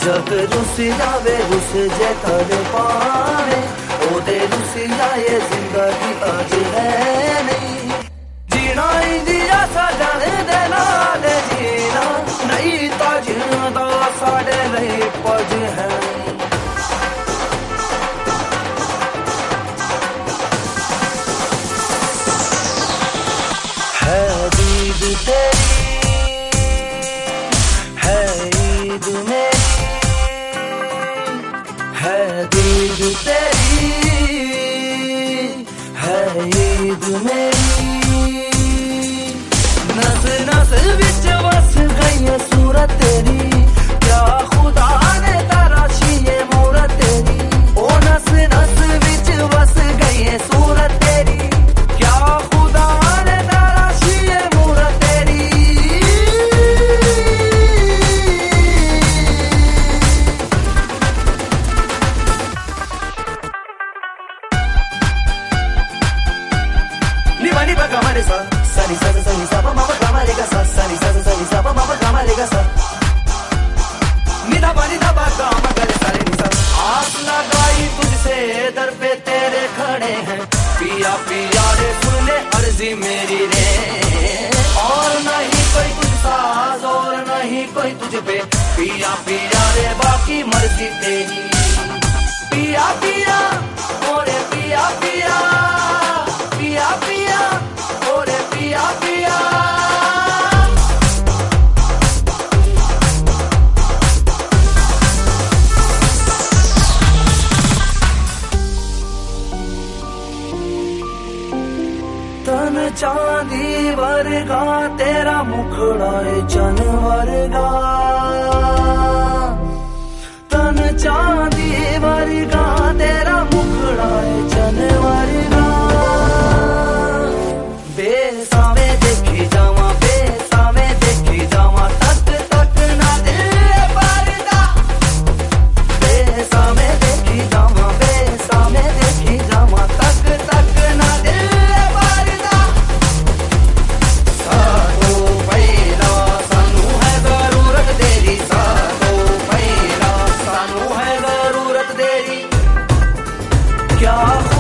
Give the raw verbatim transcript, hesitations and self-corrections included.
जग रुस जावे रुस जे कर पावे ओदे रुस जाए जिंदगी अज है नहीं जीना इंदिया साडे दे नाल जीना नहीं तो जिंदा साडे नहीं पज है है दीद तेरी है ईद मेरी है दीद तेरी है ईद मेरी नस नस विच वस गई सूरत तेरी क्या खुदा ने तराशी ये मूरत तेरी ओ नस नस विच वस गई सूरत तेरी क्या खुदा ने तराशी ये मूरत तेरी Ni ba ni ba ga ma re sa sa ni sa sa ni sa pa ma pa ga ma re ga sa sa ni sa sa ni sa pa ma pa ga ma re ga sa ni da ba ni da ba ga ma ga re sa re ni sa आस लगाई तुझसे दर पे तेरे खड़े हैं पिया पिया रे सुन ले अर्जी मेरी रे और नहीं कोई कुछ साज और नहीं कोई तुझ पे पिया पिया रे बाकी मर्जी तेरी पिया पिया ओरे पिया पिया पिया पिया ओरे पिया पिया तन चांदी वर्गा तेरा मुखड़ा है चन वर्गा तन चांदी वर्गा तेरा मुखड़ा है चन वर्गा बेसावे देखी जावा बेसावे देखी जावा तक तक ना दिल परदा बेसावे देखी जावा बेसावे देखी जावा तक तक ना दिल परदा सातो पहला सानू है जरूरत तेरी सातो पहला सानू है जरूरत तेरी क्या